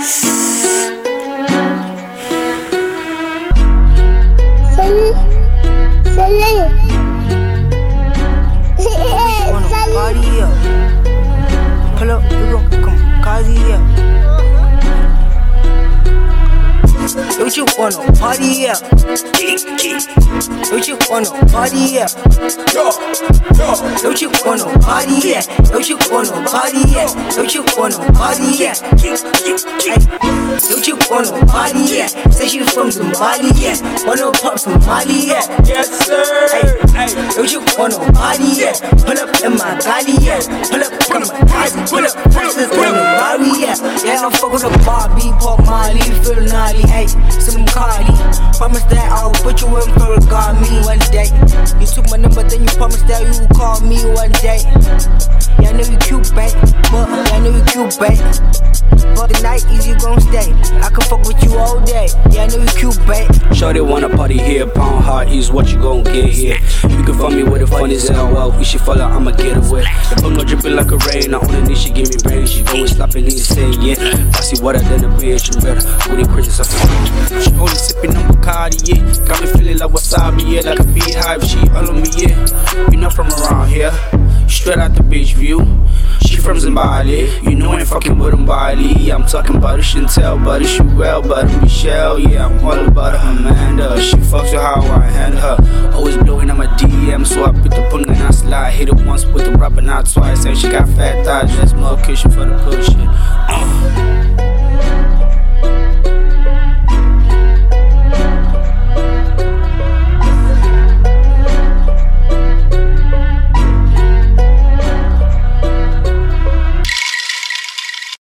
Party up. Pull up, we gon' come Kazi up. Don't you wanna party up? Don't you wanna party up? Don't you wanna party up? Don't you wanna party up? Don't you wanna party up? Don't you wanna party up? Say she from Somali, yeah. Wanna pop from Mali, yeah. Yes, sir. Don't you wanna party up? Pull up in my body, yeah. Pull up, come on, pull up, prices on the Rari, yeah. Yeah, don't fuck with the Barbie, Pop Molly, feel naughty, ayy. Some Cardi, promise that I'll put you in for a God me one day. You took my number, then you promised that you would call me one day. Yeah, I know you cute, babe, but I know you cute, babe. But the night is you gon' stay. I can fuck with you all day. Yeah, I know you cute, babe. Shorty wanna party here, pound hard is what you gon' get here. You can find me with the funniest LOL. We should follow, I'ma get away. If I'm not dripping like a rain, I only need she give me rain. She going slapping and say yeah. I see what I done a bitch, you better. With the crazy stuff. She only sipping on Bacardi, yeah. Got me feeling like wasabi, yeah. Like a beehive, she all on me, yeah. You not from around here. Straight out the beach view. She from Zimbabwe, you know I ain't fucking with Bali. I'm talking about a Chantel, but a Shuel, but a Michelle. Yeah, I'm all about her Amanda. She fucks with how I handle her. Always blowing on my DM, so I put the pung and I slide. Hit it once with the rubber, not twice. And she got fat thighs, just more cushion for the bullshit.